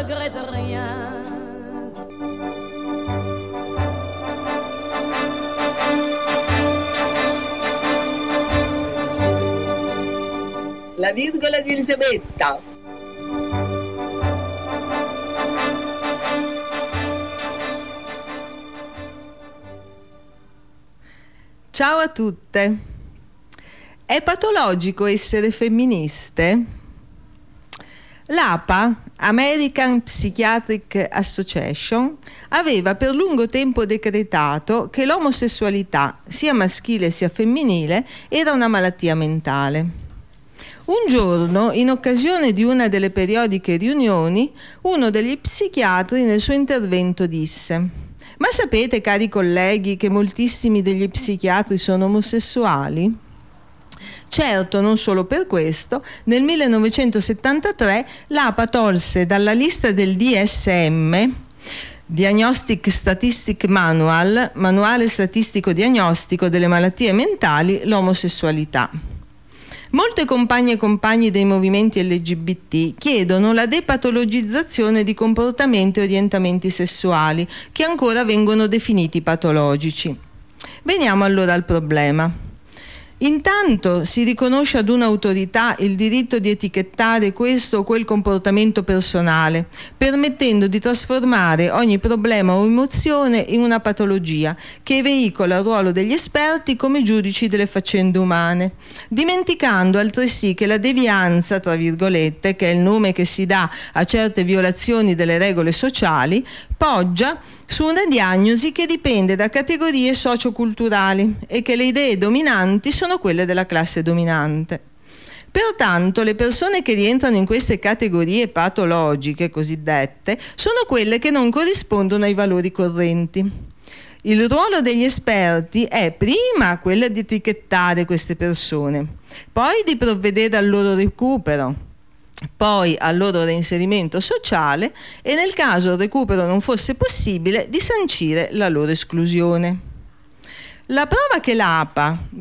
regrette rien. La virgola di Elisabetta. Ciao a tutte. È patologico essere femministe? L'APA, American Psychiatric Association, aveva per lungo tempo decretato che l'omosessualità, sia maschile sia femminile, era una malattia mentale. Un giorno, in occasione di una delle periodiche riunioni, uno degli psichiatri nel suo intervento disse: «Ma sapete, cari colleghi, che moltissimi degli psichiatri sono omosessuali?» Certo, non solo per questo, nel 1973 l'APA tolse dalla lista del DSM, Diagnostic Statistic Manual, manuale statistico diagnostico delle malattie mentali, l'omosessualità. Molte compagne e compagni dei movimenti LGBT chiedono la depatologizzazione di comportamenti e orientamenti sessuali che ancora vengono definiti patologici. Veniamo allora al problema. Intanto si riconosce ad un'autorità il diritto di etichettare questo o quel comportamento personale, permettendo di trasformare ogni problema o emozione in una patologia che veicola il ruolo degli esperti come giudici delle faccende umane, dimenticando altresì che la devianza, tra virgolette, che è il nome che si dà a certe violazioni delle regole sociali, poggia su una diagnosi che dipende da categorie socioculturali e che le idee dominanti sono quelle della classe dominante. Pertanto le persone che rientrano in queste categorie patologiche cosiddette sono quelle che non corrispondono ai valori correnti. Il ruolo degli esperti è prima quello di etichettare queste persone, poi di provvedere al loro recupero, poi al loro reinserimento sociale e, nel caso il recupero non fosse possibile, di sancire la loro esclusione. La prova che l'APA